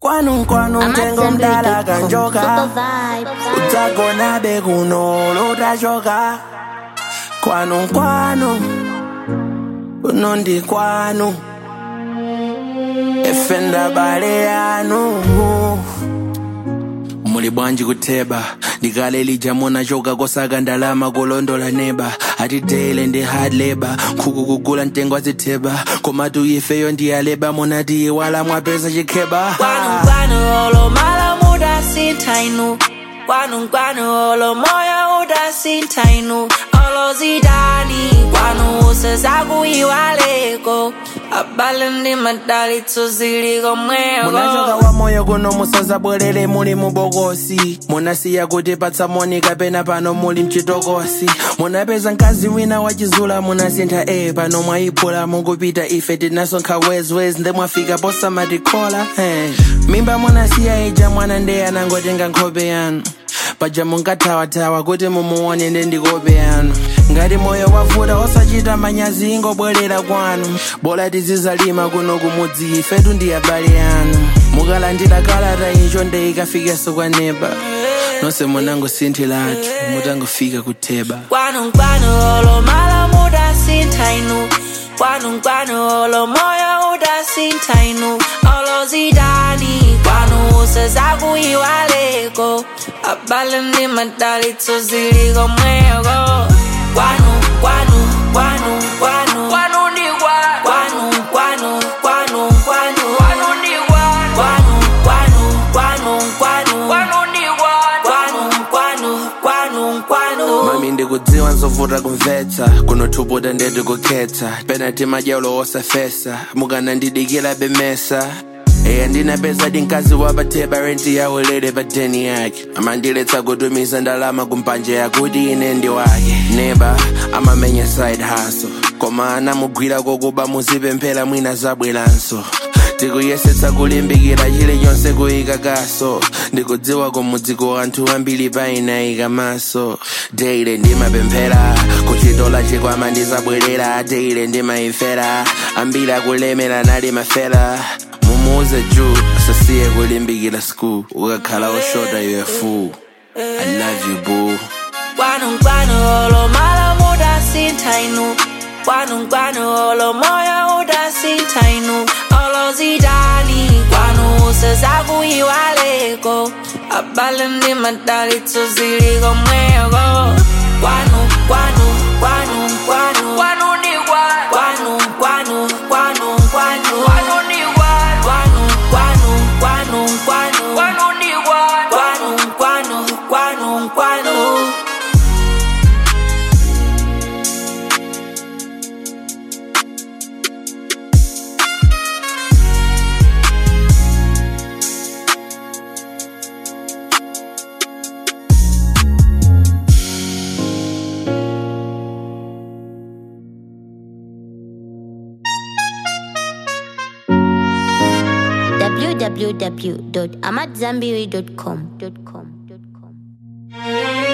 Kwanu tengo mdala kanjoka Utakona bekuno lota shoka Kwanu Unondi kwanu Efenda baleanu Muli bwanji kuteba Nikale lijamona shoka kosaga ndalama kulondola neba Ati daily ndi hard labor Kukukugula ntengo ziteba Komatu yifeyo ndiyaleba Monati wala mwapesa chikeba Kwanu olo mala muda sintainu Kwanu olo moya uda sintainu Olo zidani Kwanu usezagu iwaleko Abalindi madali tuziliko mwego Munachoka wa moyo kuno musaza bwerere muli mubogosi Munasiya kuti patsa monika pena pano muli mchitokosi Munapeza nkazi wina wachizula munasintha pano mwaipula mukupita ife tinaso nkawezwezi nde mwafika posa matikola Mimba munasiya ija mwana ndeya nangotenga nkhope yanu Paja munkatawa kuti mumuone nde ndikope yanu Ngati moyo wavuta osachita manyazi ingobwerera kwanu Bola tizizalima kuno kumudzi ifetu ndi abale yanu Mukalandira kalata icho nde ikafikeso kwa neba Nonse munango sinthilatu mutangofika kuteba Kwanu olo mala muda sintainu Kwanu olo moya uda sintainu Olo zidani Kwanu usezagu iwaleko Abalindi madali tuziliko mwego Kwanu ni kwanu Kwanu ni kwanu Mami ndikudziwa nzovuta kumvetsa Kunotuputa ndeti kukhetsa Penati majaulo osafesa Mukana ndidikila bemesa ndinapeza dinkazi wabateba renti yawo lele pateni yake Amandiletsa kutumiza ndalama kumpanje yakuti ine ndi wake Neba amamenya side hustle Koma anamugwira kokuba muzipemphera mwina zabweranso Tikuyesetsa kulimbikira chile chonse kuyikakaso Ndikudziwa kumudziko anthu ambiri painayika maso Daily ndimapemphera kuchitola chikwama ndizabwerera Daily ndimayimfera ambiri akulemera nali mafera Mumuze juu asasiye kulimbikira school ukakhala oshota you a fool I love you boo Kwanu olo mala muda sintainu Kwanu olo moya uda sintainu Olo zidani Kwanu usezagu iwaleko Abalindi madali tuziliko mwego Kwanu ni kwanu Kwanu ni kwanu www.amadzambiri.com